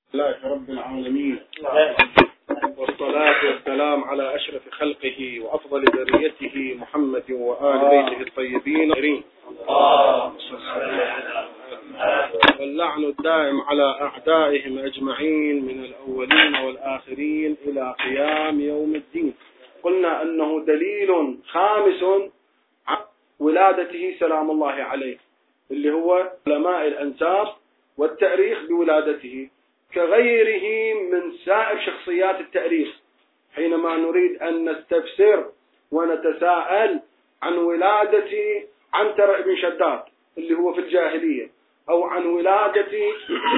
لله رب العالمين، والصلاة والسلام على أشرف خلقه وأفضل ذريته محمد وآل بيته الطيبين الطاهرين، واللعن الدائم على أعدائهم أجمعين من الأولين والآخرين إلى قيام يوم الدين. قلنا أنه دليل خامس على ولادته سلام الله عليه، اللي هو علماء الأنساب والتاريخ بولادته، كغيره من سائر شخصيات التاريخ. حينما نريد أن نستفسر ونتساءل عن ولادة عنتر بن شداد اللي هو في الجاهلية، أو عن ولادة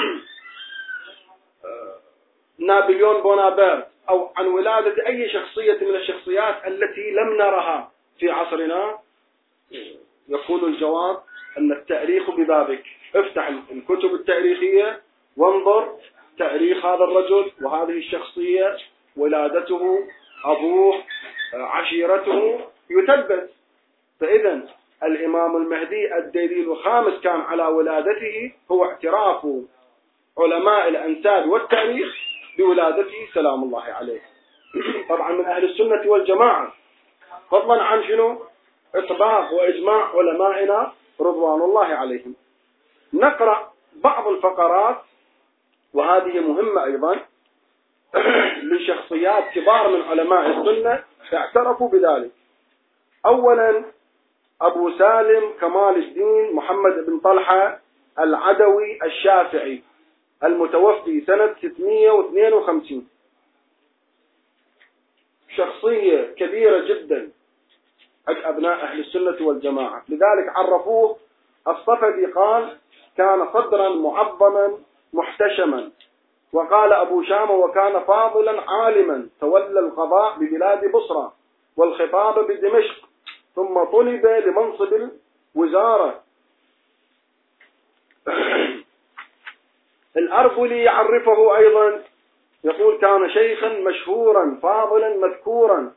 نابليون بونابرت، أو عن ولادة أي شخصية من الشخصيات التي لم نرها في عصرنا، يكون الجواب أن التاريخ ببابك. افتح الكتب التاريخية وانظر تاريخ هذا الرجل وهذه الشخصية، ولادته، أبوه، عشيرته، يثبت. فإذا الإمام المهدي الدليل الخامس كان على ولادته هو اعتراف علماء الأنساب والتاريخ بولادته سلام الله عليه. طبعا من أهل السنة والجماعة، فضلا عن شنو؟ إطباق وإجماع علمائنا رضوان الله عليهم. نقرأ بعض الفقرات، وهذه مهمة أيضا، لشخصيات كبار من علماء السنة اعترفوا بذلك. أولا أبو سالم كمال الدين محمد بن طلحة العدوي الشافعي، المتوفي سنة 652، شخصية كبيرة جدا عند أبناء أهل السنة والجماعة، لذلك عرفوه. الصفدي قال: كان صدرا معظما محتشما. وقال أبو شامة: وكان فاضلا عالما، تولى القضاء ببلاد بصرى والخطاب بدمشق، ثم طلب لمنصب الوزارة. الأربلي يعرفه أيضا، يقول: كان شيخا مشهورا فاضلا مذكورا.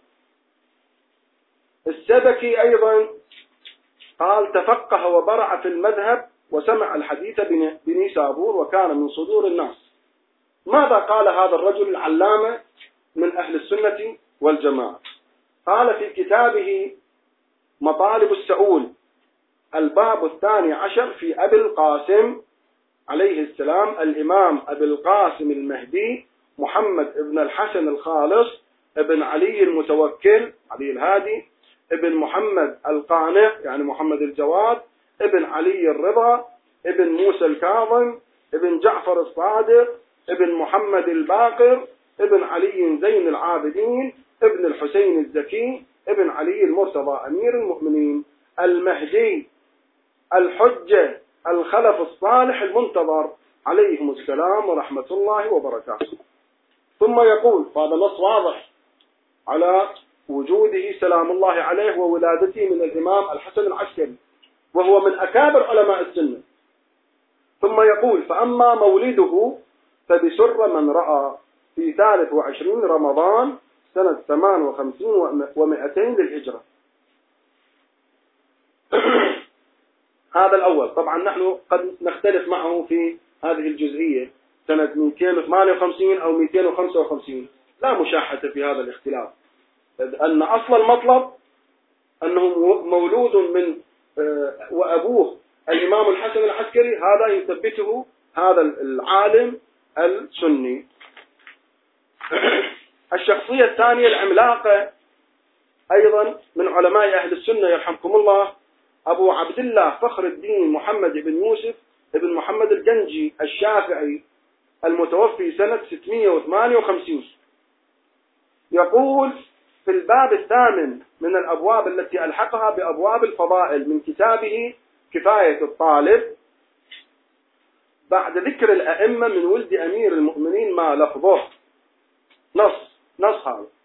السبكي أيضا قال: تفقه وبرع في المذهب وسمع الحديث بنيسابور وكان من صدور الناس. ماذا قال هذا الرجل العلامة من أهل السنة والجماعة؟ قال في كتابه مطالب السؤول، الباب 12 في أبي القاسم عليه السلام، الإمام أبي القاسم المهدي محمد ابن الحسن الخالص ابن علي المتوكل علي الهادي ابن محمد القانع يعني محمد الجواد ابن علي الرضا ابن موسى الكاظم ابن جعفر الصادق ابن محمد الباقر ابن علي زين العابدين ابن الحسين الزكي ابن علي المرتضى أمير المؤمنين، المهدي الحجة الخلف الصالح المنتظر عليهم السلام ورحمة الله وبركاته. ثم يقول، هذا نص واضح على وجوده سلام الله عليه وولادته من الإمام الحسن العسكري، وهو من أكابر علماء السنة. ثم يقول: فأما مولده فبسر من رأى في 23 رمضان سنة 58 و200 للهجرة. هذا الأول. طبعا نحن قد نختلف معه في هذه الجزئية، سنة 258 أو 255، لا مشاحة في هذا الاختلاف، أن أصل المطلب أنه مولود من وأبوه الإمام الحسن العسكري، هذا يثبته هذا العالم السني. الشخصية الثانية العملاقة أيضا من علماء أهل السنة يرحمكم الله، أبو عبد الله فخر الدين محمد بن يوسف بن محمد الجنجي الشافعي، المتوفي سنة 658. يقول في الباب 8 من الأبواب التي ألحقها بأبواب الفضائل من كتابه كفاية الطالب، بعد ذكر الأئمة من ولد أمير المؤمنين ما لفظه نص هذا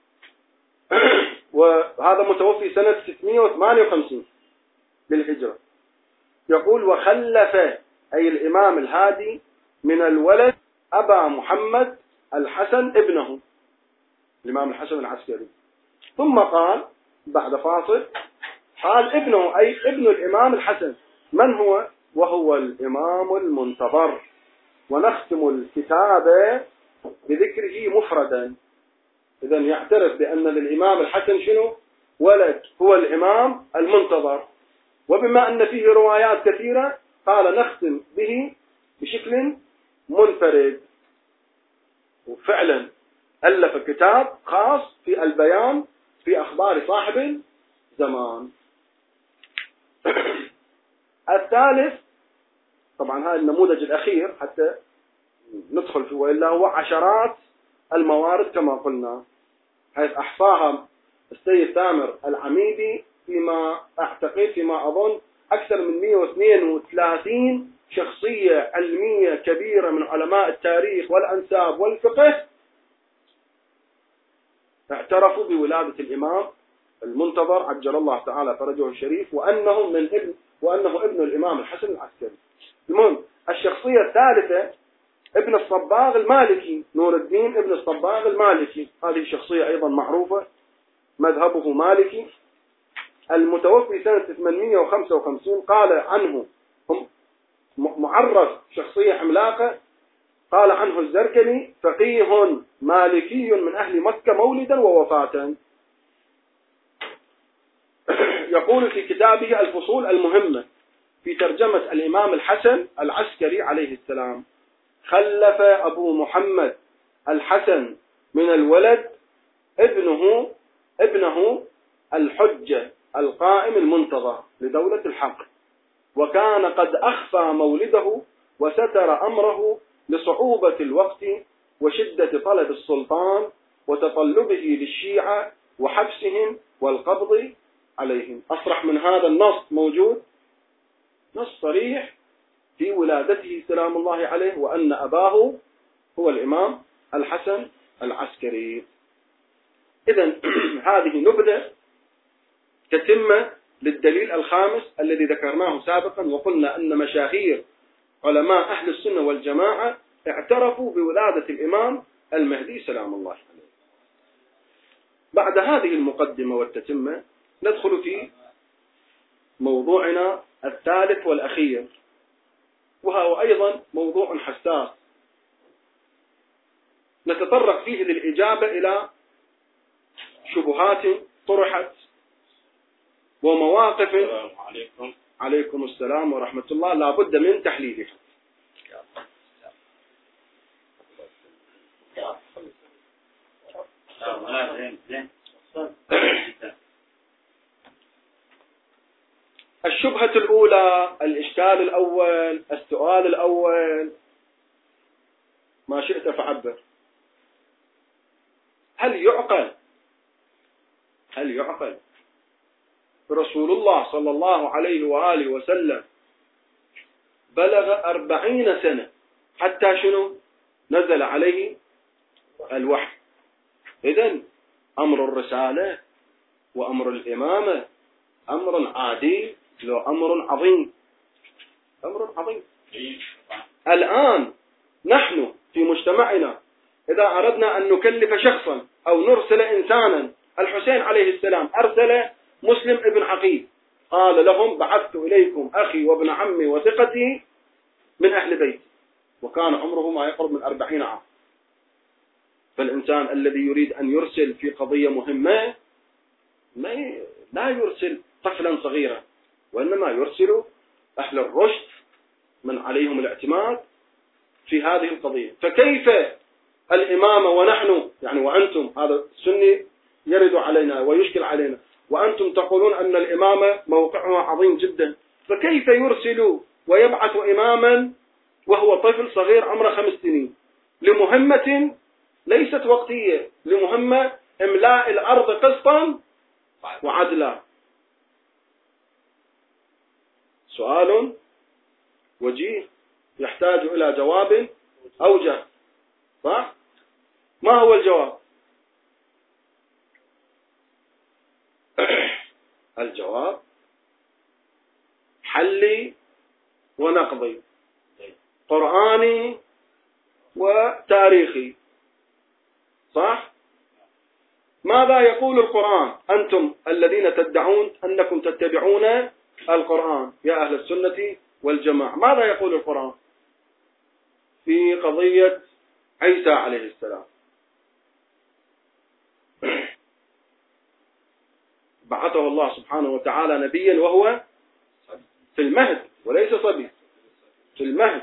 وهذا متوفي سنة 658 للهجرة. يقول: وخلف أي الإمام الهادي من الولد أبا محمد الحسن ابنه الإمام الحسن العسكري. ثم قال بعد فاصل، قال: ابنه أي ابن الإمام الحسن، من هو؟ وهو الإمام المنتظر ونختم الكتاب بذكره مفردا. إذا يعترف بأن للإمام الحسن شنو؟ ولد هو الإمام المنتظر، وبما أن فيه روايات كثيرة قال نختم به بشكل منفرد. وفعلا ألف كتاب خاص في البيان في أخبار صاحب الزمان. الثالث، طبعا هذا النموذج الأخير حتى ندخل فيه، وإلا هو عشرات الموارد كما قلنا، حيث أحصاها السيد تامر العميدي فيما أعتقد، فيما أظن، أكثر من 132 شخصية علمية كبيرة من علماء التاريخ والأنساب والفقه اعترفوا بولادة الإمام المنتظر عجل الله تعالى فرجه الشريف، وأنه ابن الإمام الحسن العسكري. المهم، الشخصية الثالثة ابن الصباغ المالكي، نور الدين ابن الصباغ المالكي، هذه شخصية أيضا معروفة، مذهبه مالكي، المتوفي سنة 855. قال عنه معرف شخصية عملاقة، قال عنه الزركلي فقيه مالكي من أهل مكة مولدا ووفاة. يقول في كتابه الفصول المهمة في ترجمة الإمام الحسن العسكري عليه السلام: خلف أبو محمد الحسن من الولد ابنه الحجة القائم المنتظر لدولة الحق، وكان قد أخفى مولده وستر أمره لصعوبة الوقت وشدة طلب السلطان وتطلبه للشيعة وحبسهم والقبض عليهم. أصرح من هذا النص موجود، نص صريح في ولادته سلام الله عليه، وأن أباه هو الإمام الحسن العسكري. إذن هذه نبذة تتمة للدليل الخامس الذي ذكرناه سابقا، وقلنا أن مشاهير علماء أهل السنة والجماعة اعترفوا بولادة الإمام المهدي سلام الله عليه. بعد هذه المقدمة والتتمة ندخل في موضوعنا الثالث والأخير، وهو أيضا موضوع حساس نتطرق فيه للإجابة إلى شبهات طرحت ومواقف. عليكم السلام ورحمة الله. لا بد من تحليلها. الشبهة الأولى، الإشكال الأول، السؤال الأول، ما شئت فعبر. هل يعقل رسول الله صلى الله عليه وآله وسلم بلغ 40 سنة حتى شنو نزل عليه الوحي؟ إذن أمر الرسالة وأمر الإمامة أمر عادي، لو أمر عظيم، أمر عظيم. الآن نحن في مجتمعنا إذا أردنا أن نكلف شخصا أو نرسل إنسانا، الحسين عليه السلام أرسل مسلم ابن عقيل، قال لهم بعثت إليكم أخي وابن عمي وثقتي من أهل بيتي، وكان عمره ما يقرب من 40 عام. فالإنسان الذي يريد أن يرسل في قضية مهمة لا يرسل طفلا صغيرا، وإنما يرسل أهل الرشد من عليهم الاعتماد في هذه القضية. فكيف الإمامة ونحن يعني وأنتم، هذا السني يرد علينا ويشكل علينا، وأنتم تقولون أن الإمامة موقعها عظيم جدا، فكيف يرسل ويبعث إماما وهو طفل صغير عمره 5 سنين لمهمة ليست وقتية، لمهمة إملاء الأرض قسطا وعدلا؟ سؤال وجيه يحتاج إلى جواب أوجه، صح؟ ما هو الجواب؟ الجواب حلي ونقضي، قرآني وتاريخي، صح؟ ماذا يقول القرآن؟ أنتم الذين تدعون أنكم تتبعون القرآن يا أهل السنة والجماعة، ماذا يقول القرآن في قضية عيسى عليه السلام. بعثه الله سبحانه وتعالى نبيا وهو في المهد وليس صبي، في المهد.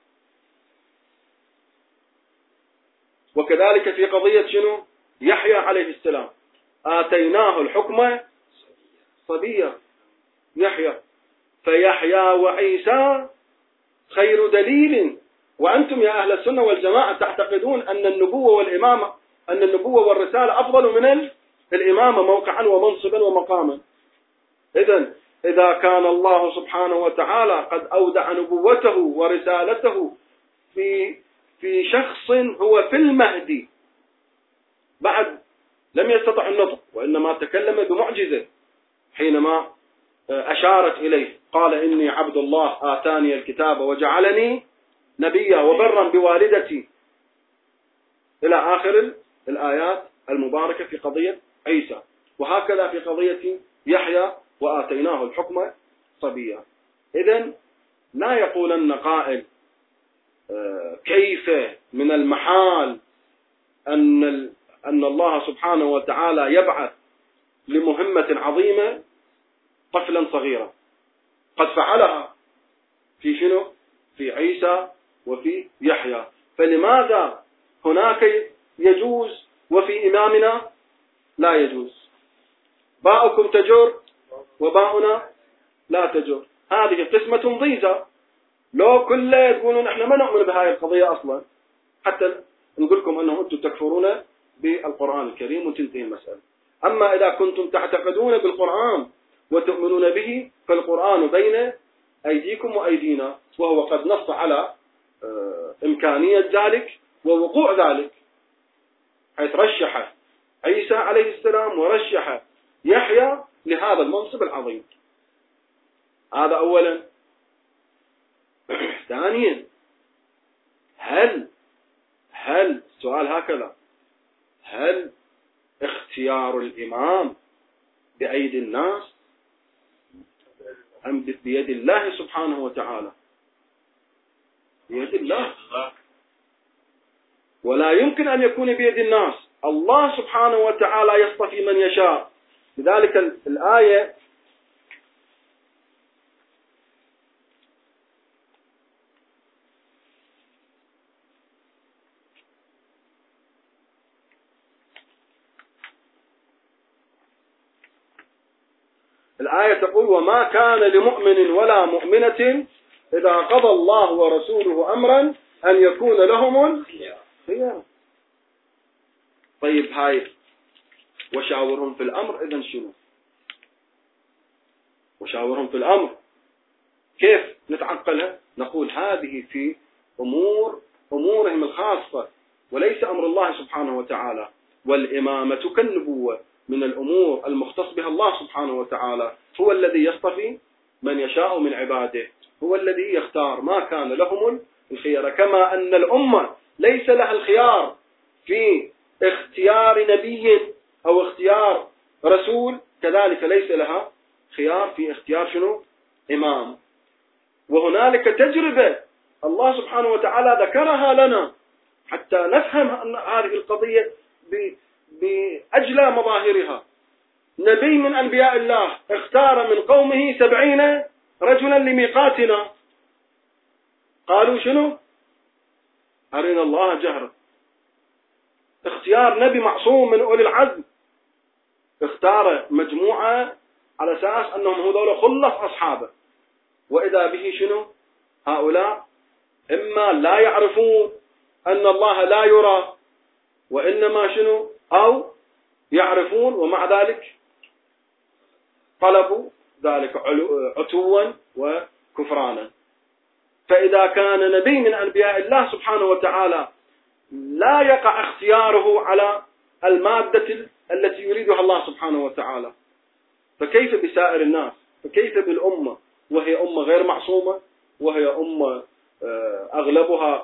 وكذلك في قضية شنو؟ يحيى عليه السلام، آتيناه الحكم صبيا، يحيى. فيحيى وعيسى خير دليل. وأنتم يا أهل السنة والجماعة تعتقدون أن النبوة والإمامة، أن النبوة والرسالة أفضل من الإمامة موقعا ومنصبا ومقاما. إذا كان الله سبحانه وتعالى قد أودع نبوته ورسالته في شخص هو في المهدي بعد لم يستطع النطق، وإنما تكلم بمعجزة حينما أشارت إليه، قال إني عبد الله آتاني الكتاب وجعلني نبيا وبرا بوالدتي، إلى آخر الآيات المباركة في قضية عيسى. وهكذا في قضية يحيى وآتيناه الحكم صبيا. إذن لا يقولن قائل كيف من المحال أن الله سبحانه وتعالى يبعث لمهمة عظيمة طفلا صغيرا، قد فعلها في شنو؟ في عيسى وفي يحيى، فلماذا هناك يجوز وفي إمامنا لا يجوز؟ باؤكم تجر وباؤنا لا تجر. هذه قسمة ضيزة. لو كله يقولون احنا ما نؤمن بهذه القضية أصلا، حتى نقول لكم أنه أنتم تكفرون بالقرآن الكريم وتنتهي المسألة. أما إذا كنتم تعتقدون بالقرآن وتؤمنون به، فالقرآن بين أيديكم وأيدينا، وهو قد نص على إمكانية ذلك ووقوع ذلك، حيث رشح عيسى عليه السلام ورشح يحيى لهذا المنصب العظيم. هذا أولا. ثانيا، هل السؤال هكذا: هل اختيار الإمام بأيدي الناس أم بيد الله سبحانه وتعالى؟ بيد الله، ولا يمكن أن يكون بيد الناس. الله سبحانه وتعالى يصطفي من يشاء. لذلك الآية تقول: وما كان لمؤمن ولا مؤمنة إذا قضى الله ورسوله أمرا أن يكون لهم الخيار. طيب، هاي وشاورهم في الأمر، إذن شنو؟ وشاورهم في الأمر كيف نتعقلها؟ نقول هذه في أمورهم الخاصة وليس أمر الله سبحانه وتعالى. والإمامة كالنبوة من الأمور المختص بها الله سبحانه وتعالى. هو الذي يصطفي من يشاء من عباده، هو الذي يختار، ما كان لهم الخيار. كما أن الأمة ليس لها الخيار في اختيار نبي أو اختيار رسول، كذلك ليس لها خيار في اختيار شنو؟ إمام. وهنالك تجربة الله سبحانه وتعالى ذكرها لنا حتى نفهم أن هذه القضية بأجلى مظاهرها. نبي من أنبياء الله اختار من قومه 70 رجلا لميقاتنا. قالوا شنو؟ أرنا الله جهرا. اختيار نبي معصوم من أولي العزم، اختار مجموعة على أساس أنهم هذول خلص أصحابه، وإذا به شنو؟ هؤلاء إما لا يعرفون أن الله لا يرى، وإنما شنو؟ أو يعرفون ومع ذلك طلبوا ذلك عتوا وكفرانا. فإذا كان نبي من أنبياء الله سبحانه وتعالى لا يقع اختياره على المادة التي يريدها الله سبحانه وتعالى، فكيف بسائر الناس؟ فكيف بالأمة وهي أمة غير معصومة، وهي أمة أغلبها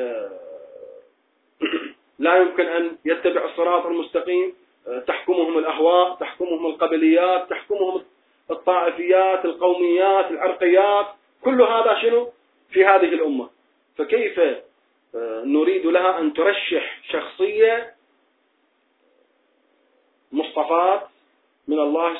لا يمكن أن يتبع الصراط المستقيم، تحكمهم الأهواء، تحكمهم القبليات، تحكمهم الطائفيات، القوميات، العرقيات، كل هذا شنو في هذه الأمة؟ فكيف نريد لها أن ترشح شخصية مصطفاة من الله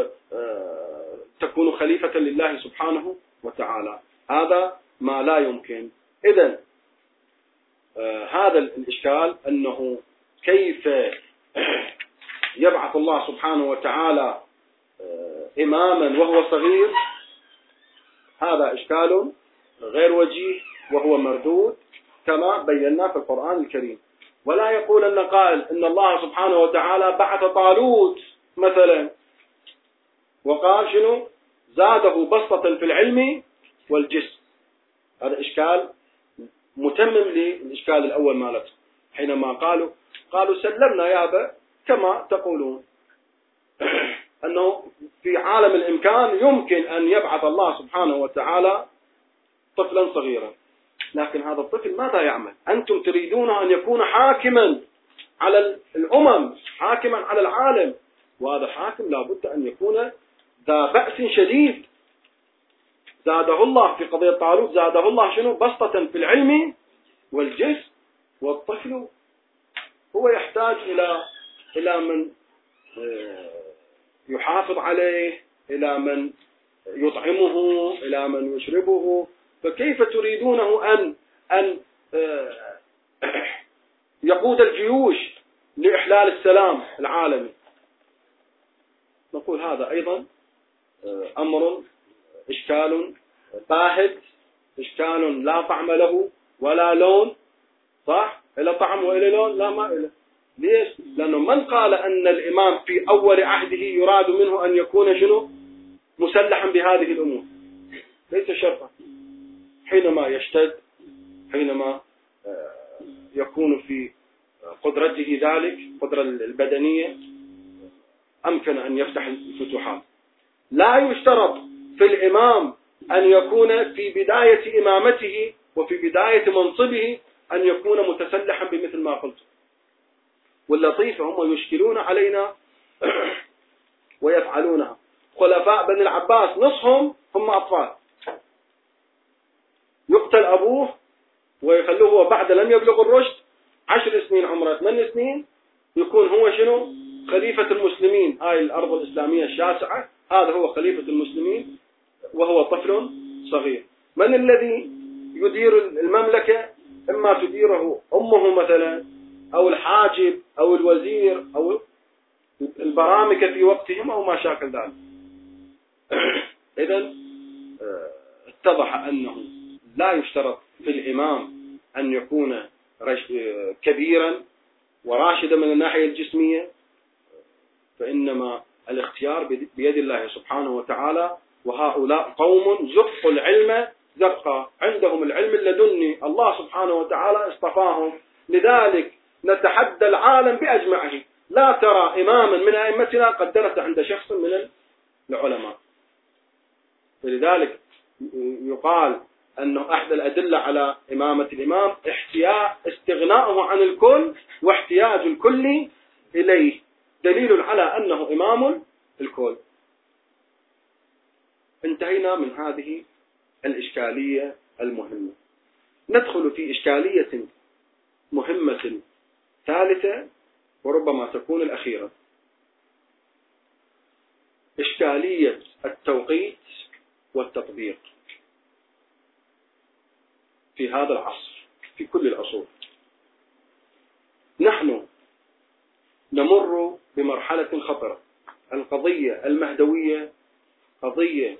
تكون خليفة لله سبحانه وتعالى. هذا ما لا يمكن. إذن هذا الإشكال أنه كيف يبعث الله سبحانه وتعالى إماما وهو صغير، هذا إشكال غير وجيه وهو مردود كما بينا في القرآن الكريم. ولا يقول أن قائل إن الله سبحانه وتعالى بعث طالوت مثلا وقال شنو زاده بسطة في العلم والجسم. هذا إشكال متمم للإشكال الأول مالته، حينما قالوا سلمنا يا أبا كما تقولون أنه في عالم الإمكان يمكن أن يبعث الله سبحانه وتعالى طفلا صغيرا، لكن هذا الطفل ماذا يعمل؟ أنتم تريدون أن يكون حاكما على الأمم، حاكما على العالم، وهذا حاكم لابد أن يكون ذا بأس شديد. زاده الله في قضية طالوت زاده الله شنو بسطة في العلم والجسم، والطفل هو يحتاج إلى من يحافظ عليه، إلى من يطعمه، إلى من يشربه. فكيف تريدونه أن يقود الجيوش لإحلال السلام العالمي؟ نقول هذا أيضا أمر إشكال باهت، إشكال لا طعم له ولا لون. صح؟ إلى طعم وإلى لون؟ لا، ما إله. ليش؟ لأنه من قال أن الإمام في أول عهده يراد منه أن يكون شنو مسلحا بهذه الأمور؟ ليس شرطا. حينما يشتد، حينما يكون في قدرته ذلك قدرة البدنية، أمكن أن يفتح الفتوحات. لا يشترط في الإمام أن يكون في بداية إمامته وفي بداية منصبه أن يكون متسلحا بمثل ما قلت. واللطيف هم يشكلون علينا ويفعلونها. خلفاء بني العباس نصهم هم أطفال، يقتل أبوه ويخلوه هو بعد لم يبلغ الرشد 10 سنين عمره 8 سنين يكون هو شنو خليفة المسلمين. هاي الأرض الإسلامية الشاسعة، هذا هو خليفة المسلمين وهو طفل صغير. من الذي يدير المملكة؟ إما تديره أمه مثلا، أو الحاجب، أو الوزير، أو البرامكة في وقتهم، أو ما شاكل ذلك. إذن اتضح أنه لا يشترط في الإمام أن يكون كبيرا وراشدا من الناحية الجسمية، فإنما الاختيار بيد الله سبحانه وتعالى. وهؤلاء قوم زقوا العلم زقا، عندهم العلم اللدني، الله سبحانه وتعالى اصطفاهم. لذلك نتحدى العالم بأجمعه، لا ترى إماما من أئمتنا قد درس عند شخص من العلماء. فلذلك يقال أنه أحد الأدلة على إمامة الإمام استغناؤه عن الكل واحتياج الكل إليه، دليل على أنه إمام الكل. انتهينا من هذه الإشكالية المهمة. ندخل في إشكالية مهمة ثالثة وربما تكون الأخيرة، إشكالية التوقيت والتطبيق في هذا العصر، في كل العصور. نحن نمر بمرحلة خطرة. القضية المهدوية قضية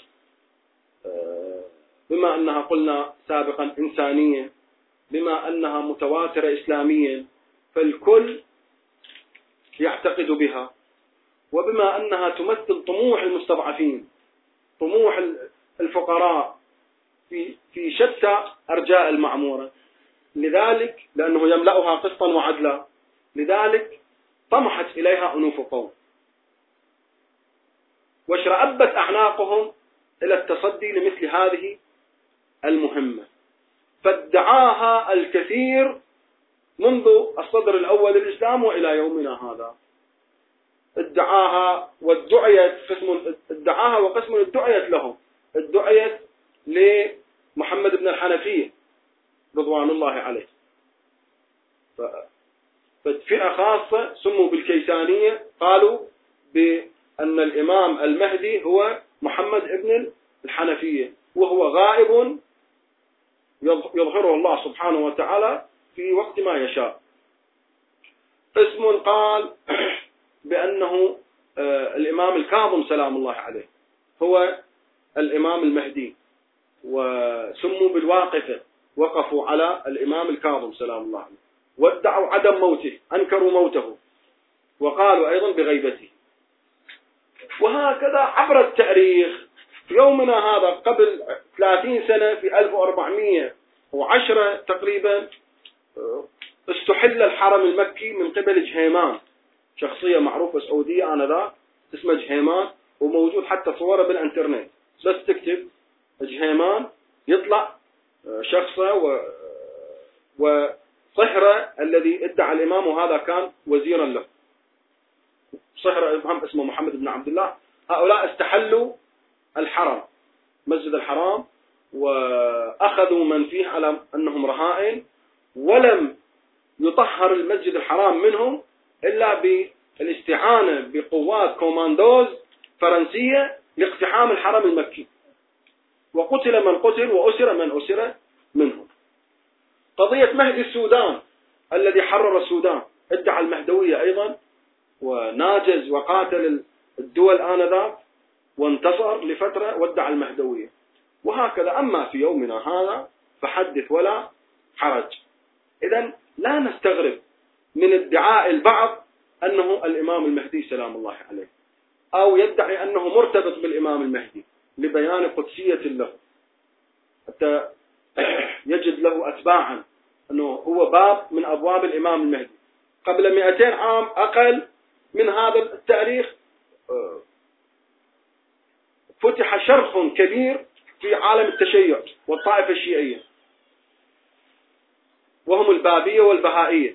بما أنها قلنا سابقا إنسانية، بما أنها متواترة إسلاميا فالكل يعتقد بها، وبما أنها تمثل طموح المستضعفين، طموح الفقراء في شتى أرجاء المعمورة. لذلك لأنه يملأها قسطا وعدلا، لذلك طمحت إليها أنوف قوم واشرأبت أعناقهم إلى التصدي لمثل هذه المهمة، فادعاها الكثير منذ الصدر الأول للإسلام وإلى يومنا هذا. ادعاها وقسم ادعيت لهم، ادعيت لمحمد بن الحنفية رضوان الله عليه، ففئة خاصة سموا بالكيسانية قالوا بأن الإمام المهدي هو محمد ابن الحنفية، وهو غائب يظهره الله سبحانه وتعالى في وقت ما يشاء. قسم قال بأنه الإمام الكاظم سلام الله عليه هو الإمام المهدي، وسموا بالواقفة، وقفوا على الإمام الكاظم سلام الله عليه، وادعوا عدم موته، أنكروا موته، وقالوا أيضا بغيبته. وهكذا عبر التاريخ في يومنا هذا قبل 30 سنة في 1410 تقريبا استحل الحرم المكي من قبل جهيمان، شخصية معروفة سعودية آنذاك اسمه جهيمان، وموجود حتى صوره بالانترنت، بس تكتب جهيمان يطلع شخصه وصهره الذي ادعى الإمام، وهذا كان وزيرا له، صهره اسمه محمد بن عبد الله. هؤلاء استحلوا الحرم، مسجد الحرام، وأخذوا من فيه على أنهم رهائن، ولم يطهر المسجد الحرام منهم إلا بالاستعانة بقوات كوماندوز فرنسية لاقتحام الحرم المكي، وقتل من قتل وأسر من أسر منهم. قضية مهدي السودان الذي حرر السودان ادعى المهدوية أيضا، وناجز وقاتل الدول آنذاك وانتصر لفترة وادعى المهدوية. وهكذا. أما في يومنا هذا فحدث ولا حرج. إذن لا نستغرب من ادعاء البعض أنه الإمام المهدي سلام الله عليه، أو يدعي أنه مرتبط بالإمام المهدي لبيان قدسية له، حتى يجد له أتباعا أنه هو باب من أبواب الإمام المهدي. قبل 200 عام أقل من هذا التاريخ فتح شرخ كبير في عالم التشيع والطائفة الشيعية، وهم البابية والبهائية.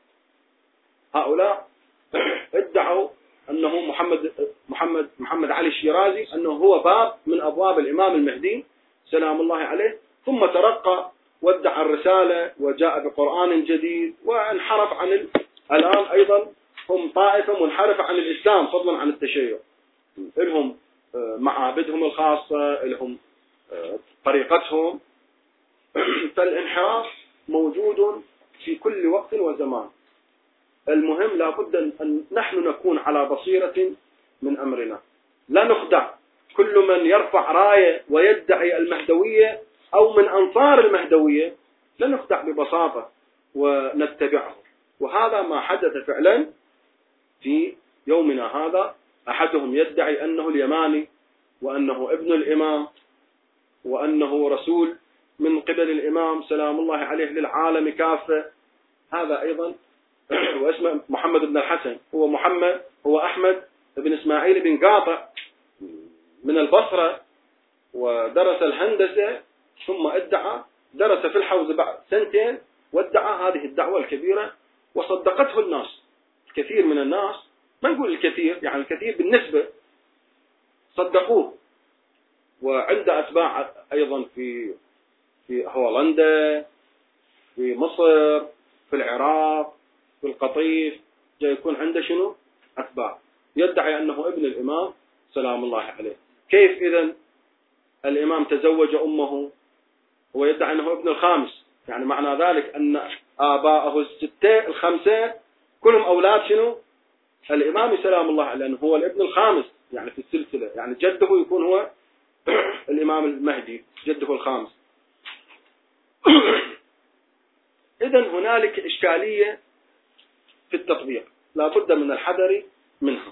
هؤلاء ادعوا أنه محمد علي الشيرازي أنه هو باب من أبواب الإمام المهدي سلام الله عليه، ثم ترقى وادعى الرسالة وجاء بقرآن جديد وانحرف عن الآن أيضا هم طائفة منحرفة عن الإسلام فضلا عن التشيع، لهم معابدهم الخاصة، لهم طريقتهم. فالانحراف موجود في كل وقت وزمان. المهم لابد أن نحن نكون على بصيرة من أمرنا، لا نخدع. كل من يرفع راية ويدعي المهدوية أو من أنصار المهدوية لا نخدع ببساطة ونتبعه. وهذا ما حدث فعلا في يومنا هذا. أحدهم يدعي أنه اليماني، وأنه ابن الإمام، وأنه رسول من قبل الإمام سلام الله عليه للعالم كافة. هذا أيضا واسمه محمد بن الحسن، هو أحمد بن إسماعيل بن قاطع من البصرة، ودرس الهندسة، ثم درس في الحوزة بعد 2 سنين، وادعى هذه الدعوة الكبيرة وصدقته الناس. كثير من الناس، ما نقول الكثير، يعني الكثير بالنسبة، صدقوه. وعند أتباع أيضا في هولندا، في مصر، في العراق، في القطيف، جاي يكون عنده شنو؟ أتباع. يدعي أنه ابن الإمام سلام الله عليه. كيف إذن الإمام تزوج أمه ويدعي أنه ابن الخامس؟ يعني معنى ذلك أن آباءه الخمسة كلهم أولاد شنو؟ الإمام سلام الله عليه، لأنه هو الابن الخامس يعني في السلسلة، يعني جده يكون هو الإمام المهدي، جده الخامس. إذن هنالك إشكالية في التطبيق لا بد من الحذر منها.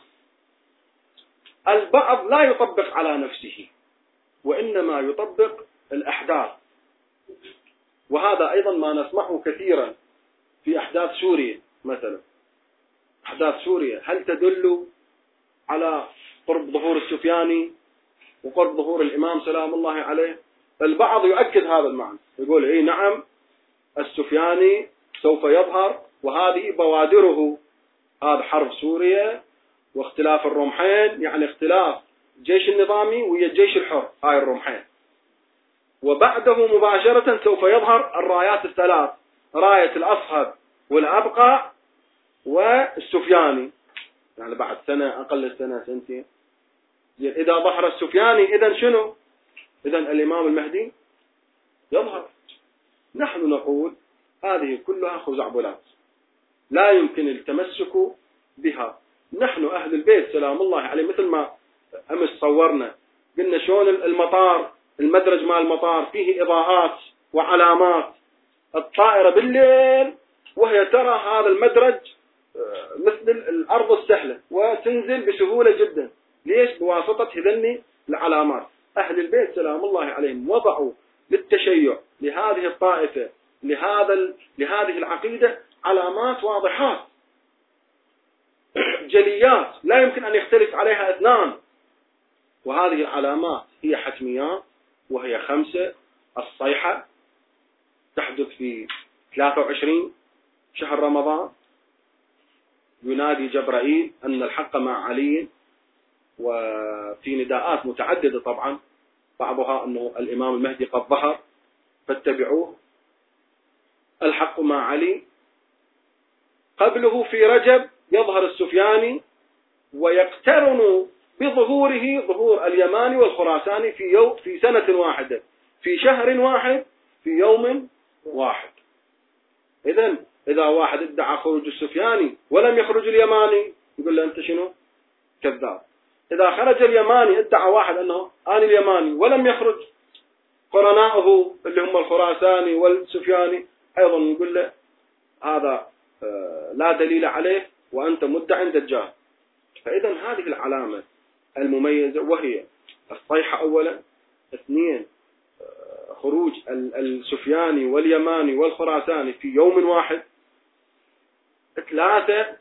البعض لا يطبق على نفسه، وإنما يطبق الأحداث، وهذا أيضا ما نسمعه كثيرا في أحداث سوريا مثلا. أحداث سوريا هل تدل على قرب ظهور السفياني وقرب ظهور الإمام سلام الله عليه؟ البعض يؤكد هذا المعنى، يقول إيه نعم السفياني سوف يظهر، وهذه بوادره. هذا حرب سوريا واختلاف الرمحين، يعني اختلاف الجيش النظامي ويا الجيش الحر، هاي الرمحين. وبعده مباشرة سوف يظهر الرايات الثلاث، راية الأصهب والأبقع والسفياني، يعني بعد سنة أقل سنة سنتين. إذا ظهر السفياني إذن شنو؟ إذن الإمام المهدي يظهر. نحن نقول هذه كلها خزعبلات لا يمكن التمسك بها. نحن أهل البيت سلام الله عليه مثل ما أمس صورنا، قلنا شلون المطار، المدرج مال المطار فيه إضاءات وعلامات، الطائرة بالليل وهي ترى هذا المدرج مثل الأرض السهلة وتنزل بسهولة جدا. ليش؟ بواسطة هذني العلامات. أهل البيت سلام الله عليهم وضعوا للتشيع لهذه الطائفة لهذه العقيدة علامات واضحات جليات لا يمكن أن يختلف عليها اثنان. وهذه العلامات هي حتميات، وهي 5. الصيحة تحدث في 23 شهر رمضان، ينادي جبرائيل أن الحق مع علي، وفي نداءات متعددة طبعا، بعضها أنه الإمام المهدي قد ظهر فاتبعوه، الحق مع علي. قبله في رجب يظهر السفياني ويقترن بظهوره ظهور اليماني والخراساني في سنة واحدة، في شهر واحد، في يوم واحد. إذا واحد ادعى خروج السفياني ولم يخرج اليماني يقول له أنت شنو؟ كذاب. إذا خرج اليماني ادعى واحد أنه أنا اليماني ولم يخرج قرناؤه اللي هم الخراساني والسفياني أيضا يقول له هذا لا دليل عليه وأنت مدعي دجال. فإذا هذه العلامة المميزة وهي الصيحة أولا، 2 خروج السفياني واليماني والخراساني في يوم واحد، 3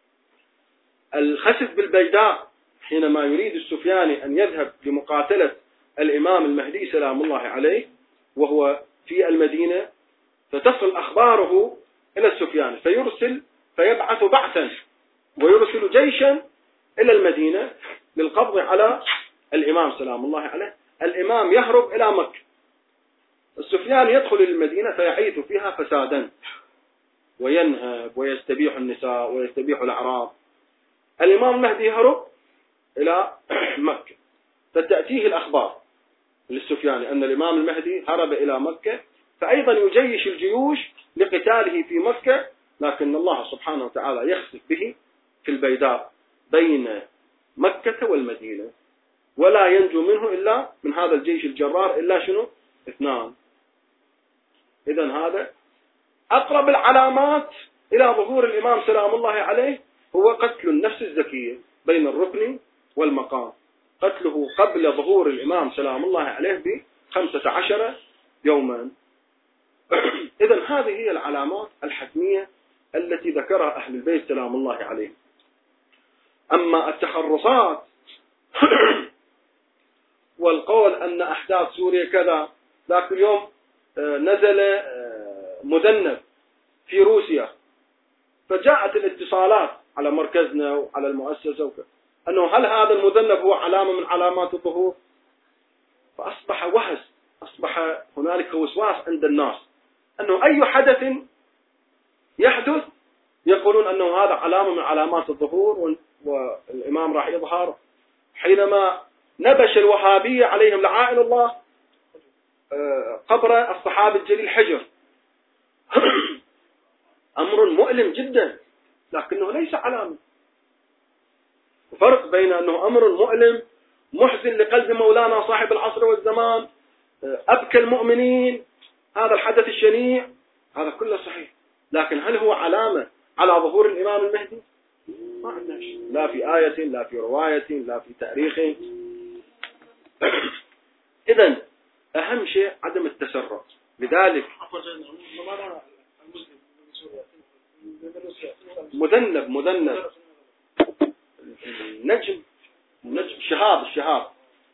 الخسف بالبيداء حينما يريد السفياني أن يذهب لمقاتلة الإمام المهدي سلام الله عليه وهو في المدينة، فتصل أخباره إلى السفياني فيبعث بعثا ويرسل جيشا إلى المدينة للقبض على الإمام سلام الله عليه. الإمام يهرب إلى مكة، السفياني يدخل المدينة فيعيث فيها فسادا وينهب ويستبيح النساء ويستبيح الأعراض. الإمام المهدي يهرب إلى مكة، فتأتيه الأخبار للسفياني أن الإمام المهدي هرب إلى مكة، فأيضا يجيش الجيوش لقتاله في مكة، لكن الله سبحانه وتعالى يخسف به في البيداء بين مكة والمدينة، ولا ينجو منه إلا من هذا الجيش الجرار إلا شنو؟ 2. إذن هذا أقرب العلامات إلى ظهور الإمام سلام الله عليه هو قتل النفس الزكية بين الركن والمقام، قتله قبل ظهور الإمام سلام الله عليه ب15 يوما. إذن هذه هي العلامات الحتمية التي ذكرها أهل البيت سلام الله عليه. أما التخرصات والقول أن أحداث سوريا كذا، ذاك اليوم نزل مذنب في روسيا، فجاءت الاتصالات على مركزنا وعلى المؤسسة أنه هل هذا المذنب هو علامة من علامات الظهور؟ فأصبح وهس، أصبح هنالك وسواس عند الناس أنه أي حدث يحدث يقولون أنه هذا علامة من علامات الظهور والإمام راح يظهر. حينما نبش الوهابية عليهم لعائن الله قبر الصحابي الجليل حجر، أمر مؤلم جدا لكنه ليس علامة. فرق بين أنه أمر مؤلم محزن لقلب مولانا صاحب العصر والزمان، أبكى المؤمنين، هذا الحدث الشنيع، هذا كله صحيح، لكن هل هو علامة على ظهور الإمام المهدي؟ ما عندنا شيء، لا في آية لا في رواية لا في تاريخ. إذن أهم شيء عدم التسرع. لذلك مذنب نجم شهاب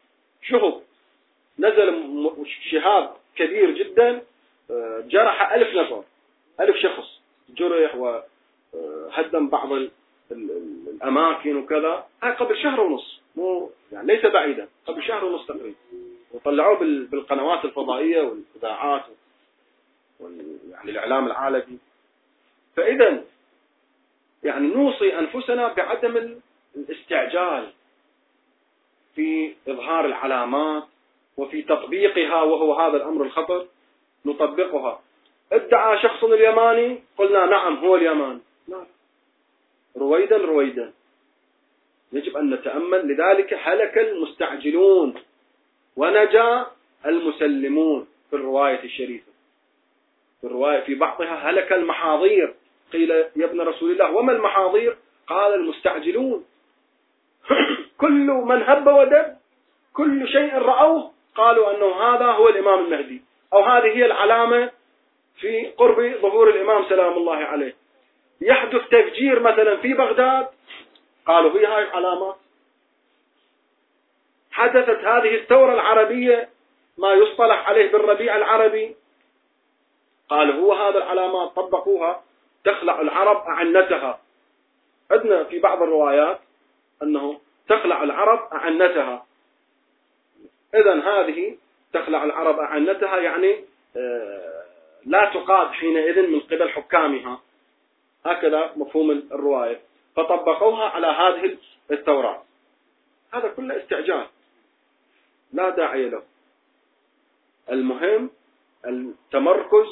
نزل شهاب كبير جدا، جرح 1000 نفر، 1000 شخص جرح وهدم بعض الأماكن وكذا. هاي قبل شهر ونص، مو يعني ليس بعيدا، قبل شهر ونص تقريبا، وطلعوه بالقنوات الفضائية والإذاعات يعني الإعلام العالمي. فإذا يعني نوصي أنفسنا بعدم الاستعجال في إظهار العلامات وفي تطبيقها، وهو هذا الأمر الخطر. نطبقها. ادعى شخص اليماني، قلنا نعم هو اليماني، لا، رويدا رويدا، يجب أن نتأمل. لذلك هلك المستعجلون ونجا المسلمون في الرواية الشريفة. في الرواية في بعضها هلك المحاضير، قيل يا ابن رسول الله وما المحاضير؟ قال المستعجلون. كل من هب ودب، كل شيء رأوه قالوا أنه هذا هو الإمام المهدي، أو هذه هي العلامة في قرب ظهور الإمام سلام الله عليه. يحدث تفجير مثلا في بغداد، قالوا هي هاي العلامات. حدثت هذه الثورة العربية، ما يصطلح عليه بالربيع العربي، قالوا هو هذا العلامات، طبقوها. تخلع العرب أعنتها، عندنا في بعض الروايات أنه تخلع العرب أعنتها. إذن هذه تخلع العرب أعنتها يعني لا تقاد حينئذ من قبل حكامها، هكذا مفهوم الرواية. فطبقوها على هذه التوراة. هذا كله استعجال لا داعي له. المهم التمركز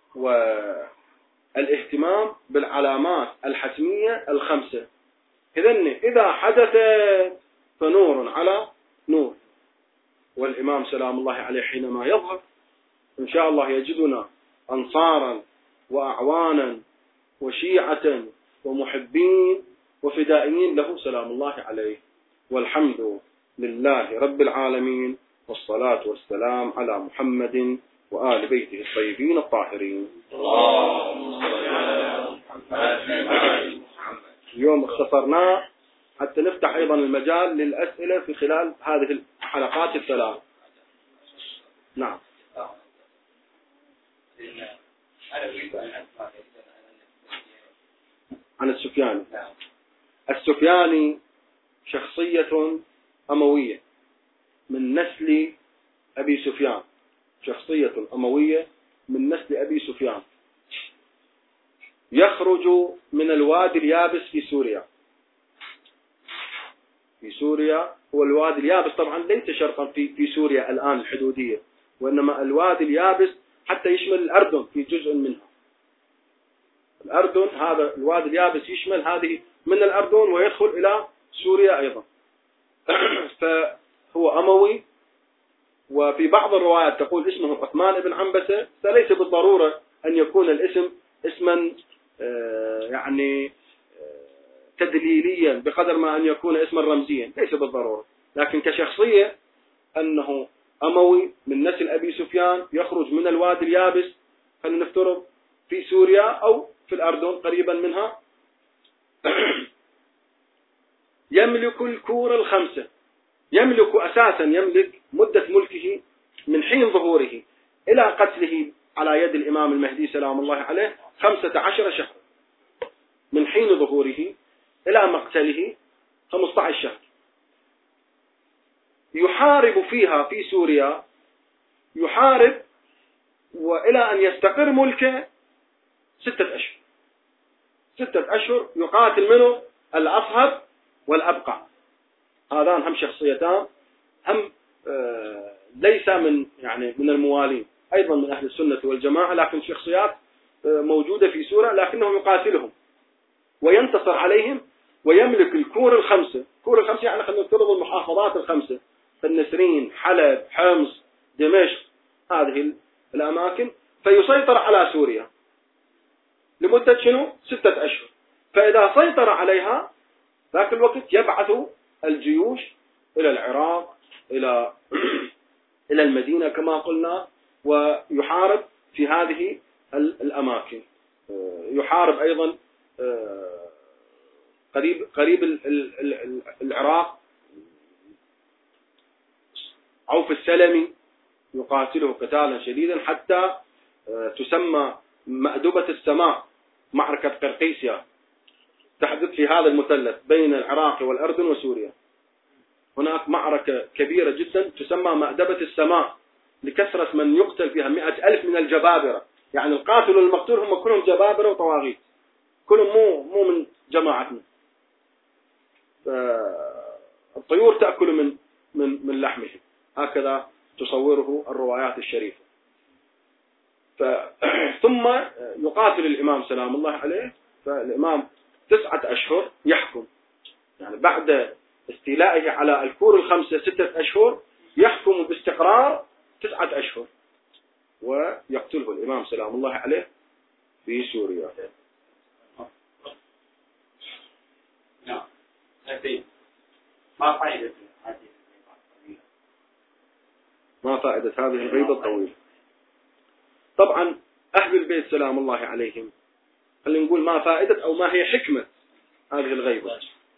والاهتمام بالعلامات الحتمية الخمسة. إذا حدثت فنور على نور، والإمام سلام الله عليه حينما يظهر إن شاء الله يجدنا أنصارا وأعوانا وشيعة ومحبين وفدائيين له سلام الله عليه. والحمد لله رب العالمين، والصلاة والسلام على محمد وآل بيته الطيبين الطاهرين. اليوم اختصرناه حتى نفتح أيضا المجال للأسئلة في خلال هذه الحلقات الثلاث. نعم. عن السفياني. السفياني شخصية أموية من نسل أبي سفيان، شخصية أموية من نسل أبي سفيان، يخرج من الوادي اليابس في سوريا. في سوريا هو الوادي اليابس، طبعا ليس شرقا في سوريا الآن الحدودية، وإنما الوادي اليابس حتى يشمل الأردن في جزء منها. الأردن هذا الوادي اليابس يشمل هذه من الأردن ويدخل إلى سوريا أيضا. فهو أموي. وفي بعض الروايات تقول اسمه عثمان بن عنبسة، فليس بالضرورة أن يكون الاسم اسما يعني تدليليا بقدر ما أن يكون اسما رمزيا، ليس بالضرورة. لكن كشخصية أنه أموي من نسل أبي سفيان، يخرج من الوادي اليابس، خلينا نفترض في سوريا أو في الأردن قريبا منها. يملك الكور الخمسة، يملك أساسا، يملك مدة ملكه من حين ظهوره إلى قتله على يد الإمام المهدي سلام الله عليه 15 شهر، من حين ظهوره إلى مقتله 15 شهر. يحارب فيها في سوريا، يحارب وإلى أن يستقر ملكه 6 أشهر. 6 أشهر يقاتل منه الأصهب والأبقع. هذان هم شخصيتان، هم ليس من يعني من الموالين، أيضا من أهل السنة والجماعة، لكن شخصيات موجودة في سوريا، لكنه يقاتلهم وينتصر عليهم ويملك الكور الخمسة. كور الخمسة يعني خلينا نفترض المحافظات الخمسة: النسرين، حلب، حمص، دمشق، هذه الأماكن. فيسيطر على سوريا لمدة 6 أشهر. فإذا سيطر عليها ذاك الوقت يبعث الجيوش إلى العراق، إلى المدينة كما قلنا، ويحارب في هذه الأماكن. يحارب أيضا قريب العراق. عوف السلمي يقاتله قتالا شديدا حتى تسمى مأدبة السماء، معركة قرقيسيا، تحدث في هذا المثلث بين العراق والأردن وسوريا. هناك معركة كبيرة جدا تسمى مأدبة السماء لكثرة من يقتل فيها، 100,000 من الجبابرة، يعني القاتل والمقتول هم كلهم جبابرة وطواغيت. كلهم مو من جماعتنا. الطيور تأكل من لحمه، هكذا تصوره الروايات الشريفة. ثم يقاتل الإمام سلام الله عليه، فالإمام 9 أشهر يحكم، يعني بعد استيلائه على الكور 5 6 أشهر يحكم باستقرار 9 أشهر، ويقتله الإمام سلام الله عليه في سوريا. نعم. ما فائدة هذه الغيبة الطويلة؟ طبعا أهل البيت سلام الله عليهم، خلينا نقول ما فائدة أو ما هي حكمة هذه الغيبة.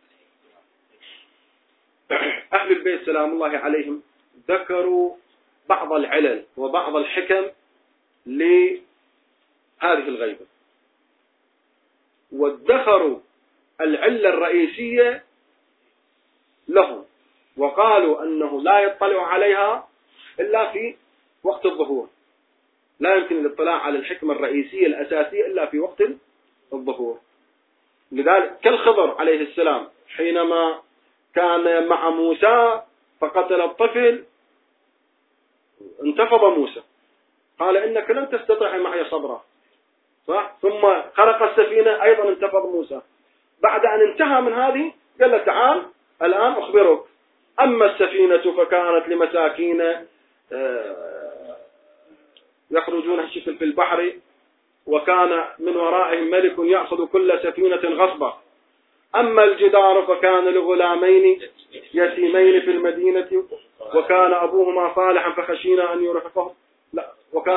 أهل البيت سلام الله عليهم ذكروا بعض العلل وبعض الحكم لهذه الغيبة، وادخروا العلة الرئيسية لهم، وقالوا أنه لا يطلع عليها إلا في وقت الظهور، لا يمكن الاطلاع على الحكمة الرئيسية الأساسية إلا في وقت الظهور. لذلك كالخضر عليه السلام حينما كان مع موسى فقتل الطفل، انتفض موسى قال إنك لن تستطيع معي صبرا، ثم خرق السفينة أيضا انتفض موسى. بعد أن انتهى من هذه قال له تعال الآن أخبرك، أما السفينة فكانت لمساكين يخرجون في البحر، وكان من ورائهم ملك يأخذ كل سفينة غصبا. أما الجدار فكان لغلامين يتيمين في المدينة وكان أبوهما صالحا فخشينا أن يرهقهم، لا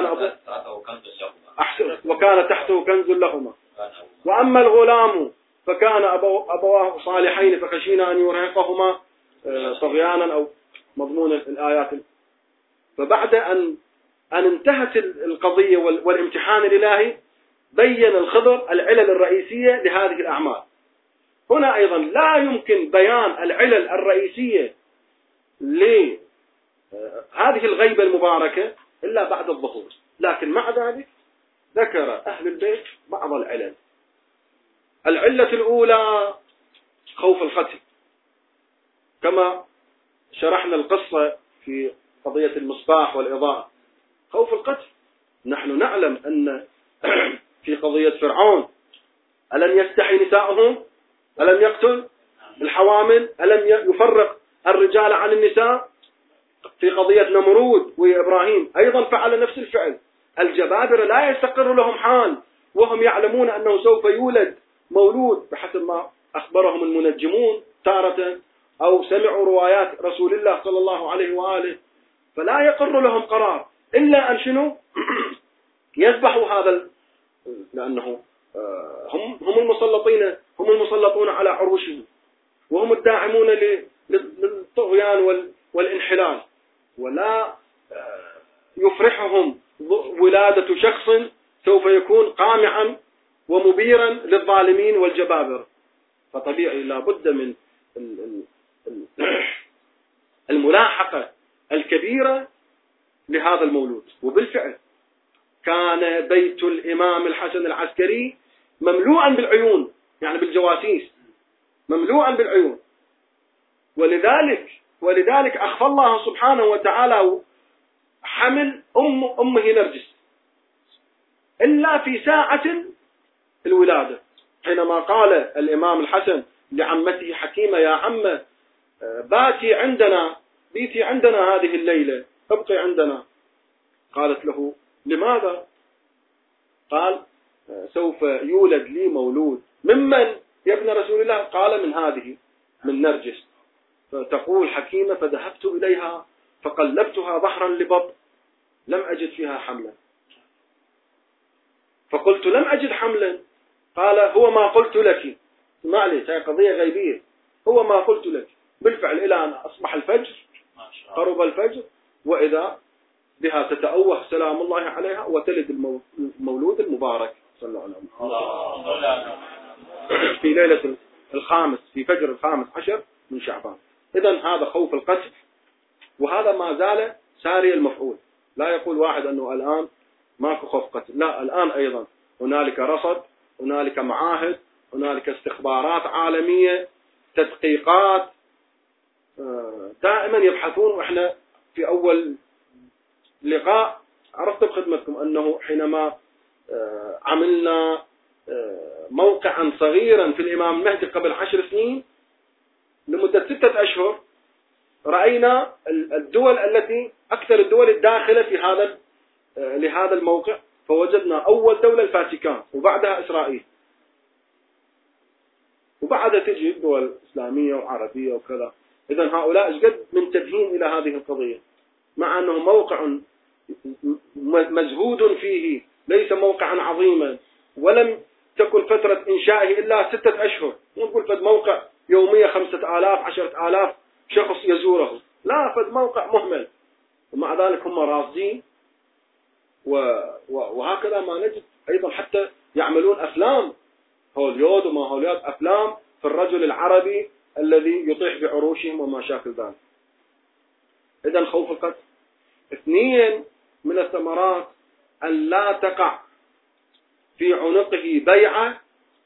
وكان تحته كنز لهما. وأما الغلام فكان أبواه صالحين فخشينا أن يرهقهما طغيانا، أو مضمون الآيات. فبعد أن انتهت القضية والامتحان الإلهي بين الخضر العلل الرئيسية لهذه الأعمال. هنا أيضا لا يمكن بيان العلل الرئيسية لهذه الغيبة المباركة إلا بعد الظهور، لكن مع ذلك ذكر أهل البيت بعض العلل. العلة الأولى خوف القتل، كما شرحنا القصة في قضية المصباح والإضاءة. خوف القتل، نحن نعلم أن في قضية فرعون ألم يستحي نساءهم؟ ألم يقتل الحوامل؟ ألم يفرق الرجال عن النساء؟ في قضية نمرود وإبراهيم أيضا فعل نفس الفعل. الجبابرة لا يستقر لهم حال وهم يعلمون أنه سوف يولد مولود بحسب ما أخبرهم المنجمون تارة، أو سمعوا روايات رسول الله صلى الله عليه وآله، فلا يقر لهم قرار إلا أن شنو يذبحوا هذا، لأنه هم المسلطون على عروشهم، وهم الداعمون للطغيان والانحلال، ولا يفرحهم ولادة شخص سوف يكون قامعا ومبيرا للظالمين والجبابرة. فطبيعي لا بد من الملاحقة الكبيرة لهذا المولود. وبالفعل كان بيت الإمام الحسن العسكري مملوءا بالعيون، يعني بالجواسيس، مملوءا بالعيون. ولذلك أخفى الله سبحانه وتعالى حمل أمه نرجس إلا في ساعة الولادة، حينما قال الإمام الحسن لعمته حكيمة يا عمة بيتي عندنا هذه الليلة، ابقي عندنا. قالت له لماذا؟ قال سوف يولد لي مولود. ممن يا ابن رسول الله؟ قال من نرجس. فتقول حكيمة فذهبت إليها فقلبتها ظهرا لبطن لم أجد فيها حملا، فقلت لم أجد حملا. قال هو ما قلت لك، معلش هي قضية غيبية، هو ما قلت لك. بالفعل إلى أن أصبح الفجر، قرب الفجر، وإذا بها تتأوه سلام الله عليها وتلد المولود المبارك صلى الله عليه وسلم في ليلة الخامس، في فجر 15 من شعبان. إذن هذا خوف القتل، وهذا ما زال ساري المفعول. لا يقول واحد أنه الآن ماكو خوف قتل، لا، الآن أيضا هنالك رصد هنالك معاهد، هنالك استخبارات عالمية، تدقيقات، دائما يبحثون. وإحنا في أول لقاء عرفت بخدمتكم أنه حينما عملنا موقعا صغيرا في الإمام المهدي قبل 10 سنين لمدة 6 أشهر، رأينا الدول التي أكثر الدول الداخلة في لهذا الموقع، فوجدنا أول دولة الفاتيكان، وبعدها إسرائيل، وبعدها تجي دول إسلامية وعربية وكذا. إذن هؤلاء قد منتبهين إلى هذه القضية، مع أنه موقع مزهود فيه، ليس موقعا عظيما، ولم تكن فترة إنشائه إلا 6 أشهر. نقول فد موقع يوميا 5000 10,000 شخص يزوره، لا، فد موقع مهمل. ومع ذلك هم راصدين، وهكذا ما نجد أيضا حتى يعملون أفلام هوليود وما هوليود، أفلام في الرجل العربي الذي يطيح بعروشهم وما شاكل ذلك. إذن خوف القتل. 2 من الثمرات أن لا تقع في عنقه بيعة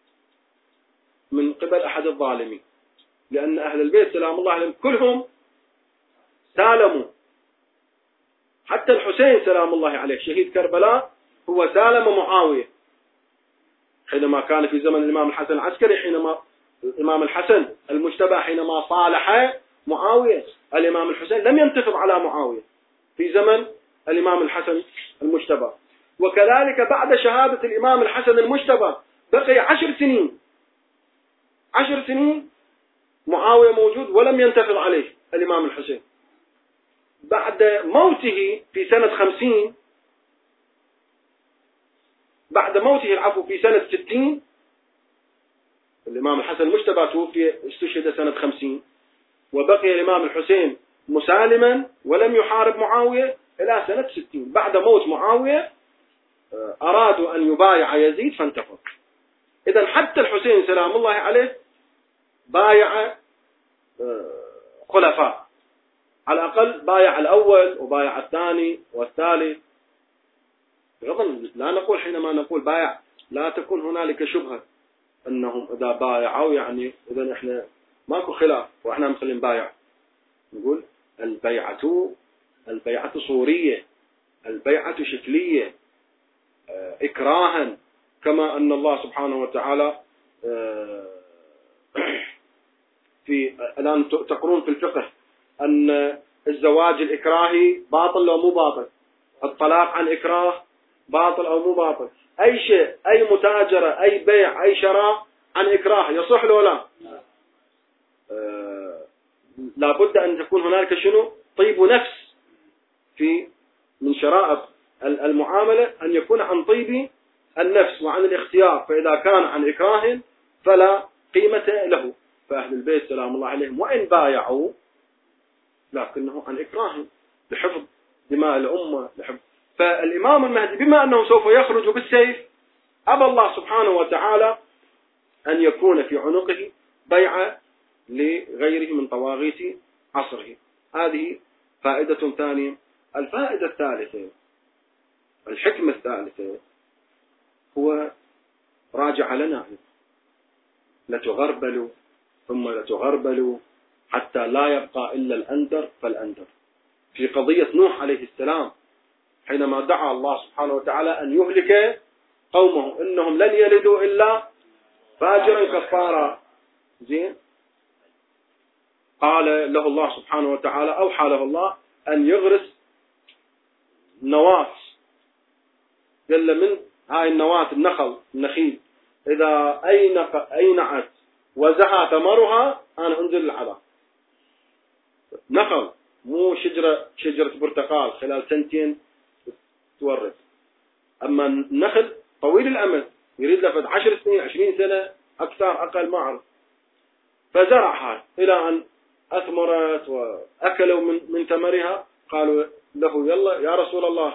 من قبل أحد الظالمين، لأن أهل البيت سلام الله عليهم كلهم سالموا. حتى الحسين سلام الله عليه شهيد كربلاء هو سالم معاوية حينما كان في زمن الإمام الحسن العسكري، حينما الإمام الحسن المجتبى حينما صالح معاوية، الإمام الحسين لم ينتفض على معاوية في زمن الإمام الحسن المجتبى. وكذلك بعد شهادة الإمام الحسن المجتبى بقي 10 سنين، 10 سنين معاوية موجود ولم ينتفض عليه الإمام الحسين. بعد موته في سنة 50، بعد موته العفو في سنة 60، الإمام الحسن المجتبى توفي استشهد سنة 50، وبقي الإمام الحسين مسالما ولم يحارب معاوية إلى سنة 60. بعد موت معاوية أرادوا أن يبايع يزيد فانتفض. إذن حتى الحسين سلام الله عليه بايع خلفاء، على الأقل بايع الأول وبايع الثاني والثالث. غضا لا نقول حينما نقول بايع لا تكون هنالك شبهة أنهم إذا بايعوا يعني إذن إحنا ماكو خلاف وإحنا مخلين بايع. نقول البيعة صورية، البيعة شكلية، إكراها، كما أن الله سبحانه وتعالى في الآن تقرون في الفقه أن الزواج الإكراهي باطل أو مو باطل، الطلاق عن إكراه باطل أو مو باطل، أي شيء، أي متاجرة، أي بيع، أي شراء عن إكراه يصح له لا؟ لابد أن تكون هنالك شنو؟ طيب نفس من شرائط المعاملة، أن يكون عن طيب النفس وعن الاختيار. فإذا كان عن إكراه فلا قيمة له. فأهل البيت سلام الله عليهم وإن بايعوا لكنه عن إكراه لحفظ دماء الأمة، فالإمام المهدي بما أنه سوف يخرج بالسيف أبى الله سبحانه وتعالى أن يكون في عنقه بيعة لغيره من طواغيت عصره. هذه فائدة ثانية. الفائدة الثالثة، الحكمة الثالثة، هو راجع لنا: لتغربلوا ثم لتغربلوا حتى لا يبقى إلا الأندر فالأندر. في قضية نوح عليه السلام حينما دعا الله سبحانه وتعالى أن يهلك قومه إنهم لن يلدوا إلا فاجرا كفارا، زين، قال له الله سبحانه وتعالى، أوحى له الله أن يغرس نواة، قال من هاي النواة النخيل إذا أينعت وزهى ثمرها أنا أنزل العذاب. نخل مو شجرة برتقال خلال 2 تورد، أما النخل طويل الأمد يريد له 10 سنين 20 سنة أكثر أقل ما أعرف. فزرعها إلى أن أثمرت وأكلوا من ثمرها. قالوا له يلا يا رسول الله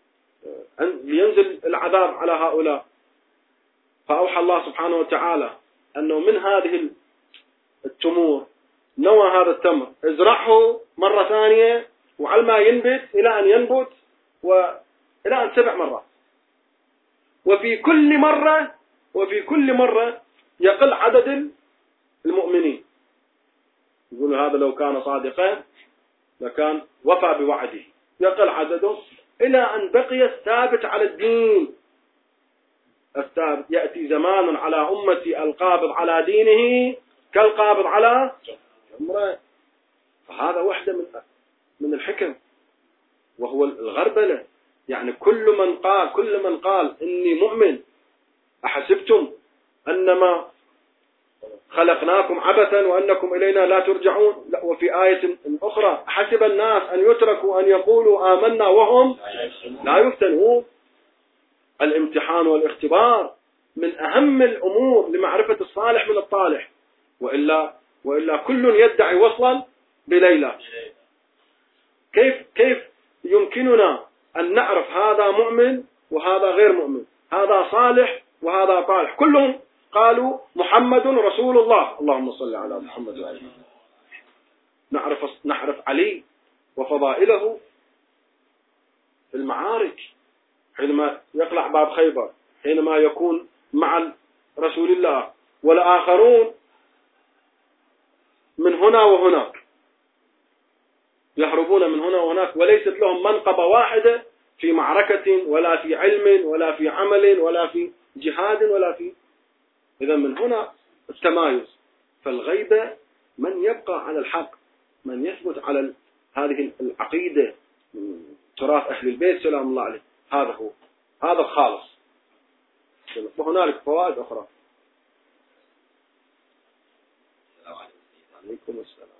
لينزل العذاب على هؤلاء. فأوحى الله سبحانه وتعالى أنه من هذه التمور نوى هذا التمر، ازرعه مرة ثانية وعلى ما ينبت إلى أن ينبت وإلى أن 7 مرات، وفي كل مرة وفي كل مرة يقل عدد المؤمنين. يقول هذا لو كان صادقا لكان وفى بوعده، يقل عدده إلى أن بقي الثابت على الدين الثابت. يأتي زمان على أمتي القابض على دينه كالقابض على جمره. فهذا واحدة من الحكم، وهو الغربلة. يعني كل من قال إني مؤمن أحسبتم أنما خلقناكم عبثا وأنكم إلينا لا ترجعون. لا، وفي آية أخرى حسب الناس أن يتركوا أن يقولوا آمنا وهم لا يفتنون. الامتحان والاختبار من أهم الأمور لمعرفة الصالح من الطالح، وإلا كل يدعي وصلا بليلى. كيف يمكننا أن نعرف هذا مؤمن وهذا غير مؤمن، هذا صالح وهذا طالح؟ كلهم قالوا محمد رسول الله، اللهم صل على محمد وعلى آله. نعرف علي وفضائله في المعارك، حينما يقلع باب خيبر، حينما يكون مع رسول الله، والآخرون من هنا وهناك يهربون من هنا وهناك، وليست لهم منقبة واحدة في معركة ولا في علم ولا في عمل ولا في جهاد ولا في. إذا من هنا التمايز. فالغيبة من يبقى على الحق، من يثبت على هذه العقيدة تراث أهل البيت سلام الله عليه، هذا هو، هذا الخالص. وهنالك فوائد أخرى. السلام عليكم السلام.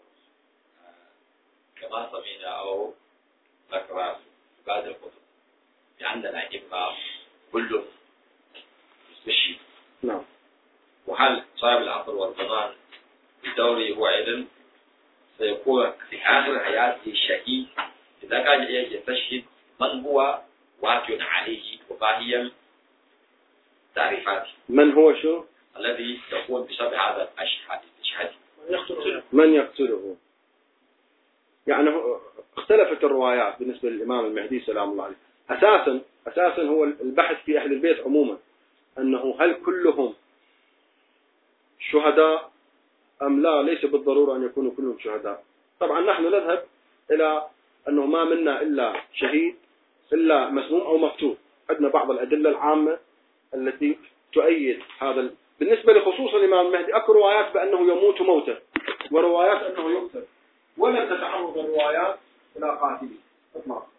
كما سمعنا أو نقرأ بعض الكتب عندنا إما كله مستشفى. نعم. وهل صاحب العقل والضمان بدوره هو أيضا سيكون في آخر حياته شهيد إذا كان يستشهد من هو واقع عليه وما هي تعريفاته؟ من هو شو؟ الذي يكون بسبب هذا الاستشهاد. من يقتله؟ يعني اختلفت الروايات بالنسبة للإمام المهدي سلام الله عليه. أساسا هو البحث في أهل البيت عموما أنه هل كلهم شهداء أم لا. ليس بالضرورة أن يكونوا كلهم شهداء. طبعا نحن نذهب إلى أنه ما منا إلا شهيد إلا مسموم أو مقتول. عندنا بعض الأدلة العامة التي تؤيد هذا. بالنسبة لخصوص الإمام المهدي أكو روايات بأنه يموت موتا، وروايات أنه يقتل، ولم تتعرض الروايات إلى قاتله إطلاقا.